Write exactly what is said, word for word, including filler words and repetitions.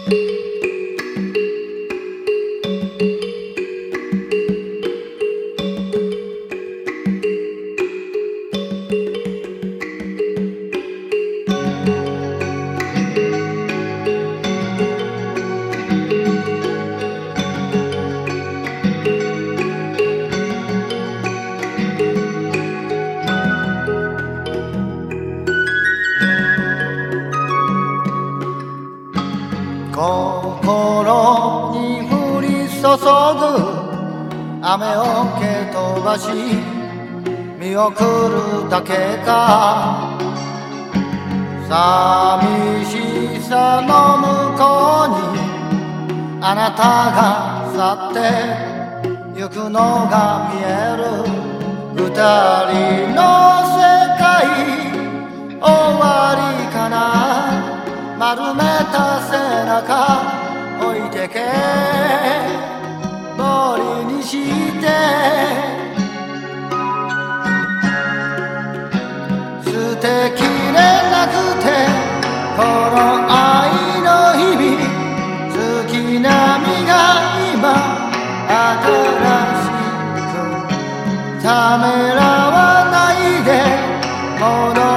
心に降り注ぐ雨を蹴飛ばし見送るだけか、寂しさの向こうにあなたが去ってゆくのが見える。二人の世界終わりかな、丸めた背中置いてけぼりにして捨てきれなくてこの愛の日々、月並みが今新しくためらわないで戻